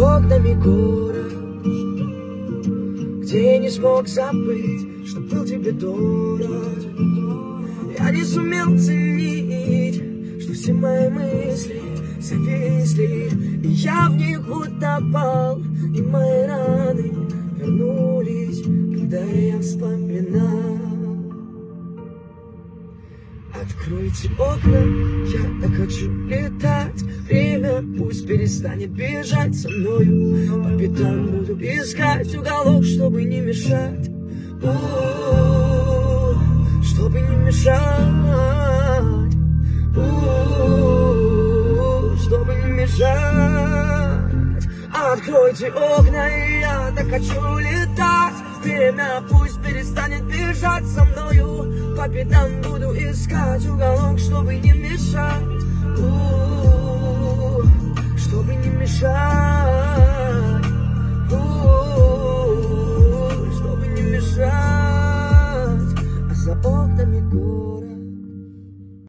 окнами город, где я не смог забыть, что был тебе дорог. Я не сумел ценить, что все мои мысли зависли, и я в них утопал, и мои раны вернулись, когда я вспоминал. Откройте окна, я так хочу летать. Время пусть перестанет бежать со мною. По пятам буду искать уголок, чтобы не мешать. Чтобы не мешать. Чтобы не мешать. Откройте окна, и я так хочу летать. Время пусть перестанет бежать со мною. По пятам буду искать уголок, чтобы не мешать. Чтобы не мешать.